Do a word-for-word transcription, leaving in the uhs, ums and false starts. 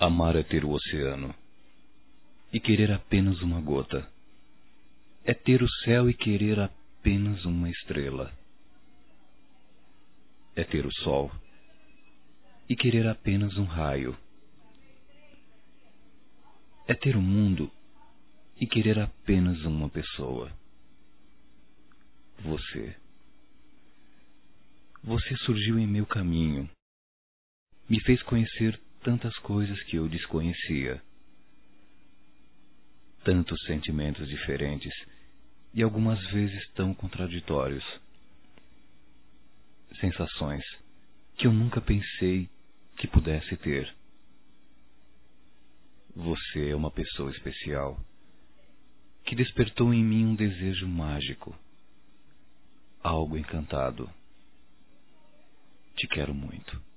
Amar é ter o oceano e querer apenas uma gota. É ter o céu e querer apenas uma estrela. É ter o sol e querer apenas um raio. É ter o mundo e querer apenas uma pessoa. Você. Você surgiu em meu caminho. Me fez conhecer tantas coisas que eu desconhecia. Tantos sentimentos diferentes e algumas vezes tão contraditórios. Sensações que eu nunca pensei que pudesse ter. Você é uma pessoa especial que despertou em mim um desejo mágico, algo encantado. Te quero muito.